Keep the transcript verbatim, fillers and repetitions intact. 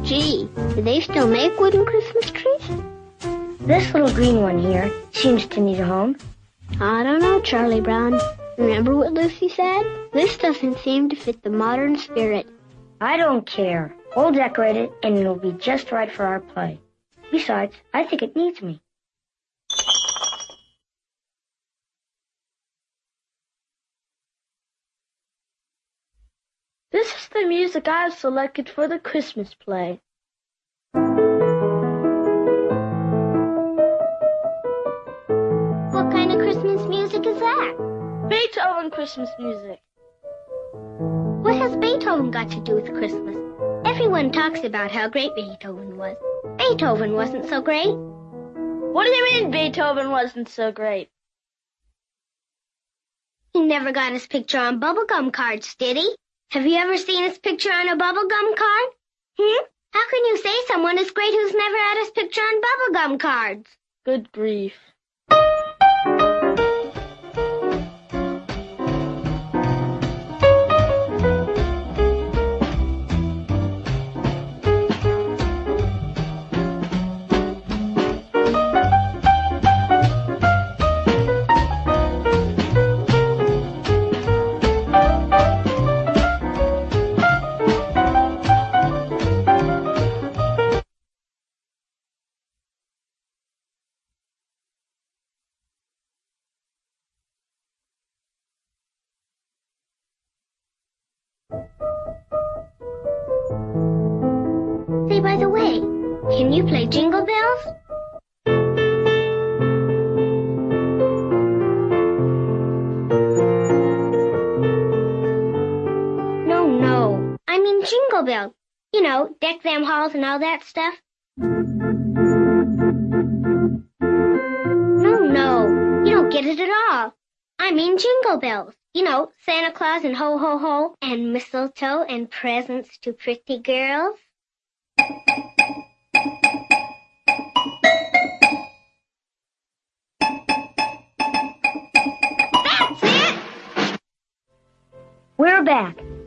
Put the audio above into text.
Gee, do they still make wooden Christmas trees? This little green one here seems to need a home. I don't know, Charlie Brown. Remember what Lucy said? This doesn't seem to fit the modern spirit. I don't care. We'll decorate it, and it'll be just right for our play. Besides, I think it needs me. This is the music I've selected for the Christmas play. What kind of Christmas music is that? Beethoven Christmas music. What has Beethoven got to do with Christmas? Everyone talks about how great Beethoven was. Beethoven wasn't so great. What do you mean Beethoven wasn't so great? He never got his picture on bubblegum cards, did he? Have you ever seen his picture on a bubblegum card? Hmm? How can you say someone is great who's never had his picture on bubblegum cards? Good grief. Say, by the way, can you play Jingle Bells? No, no. I mean Jingle Bells. You know, deck them halls and all that stuff. No, no. You don't get it at all. I mean Jingle Bells. You know, Santa Claus and ho, ho, ho, and mistletoe and presents to pretty girls. We're back.